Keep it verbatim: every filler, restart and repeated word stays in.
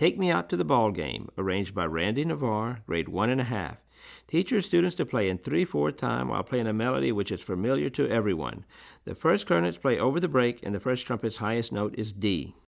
Take Me Out to the Ball Game, arranged by Randy Navarre, grade one and a half. Teach your students to play in three four time while playing a melody which is familiar to everyone. The first clarinets play over the break, and the first trumpet's highest note is D.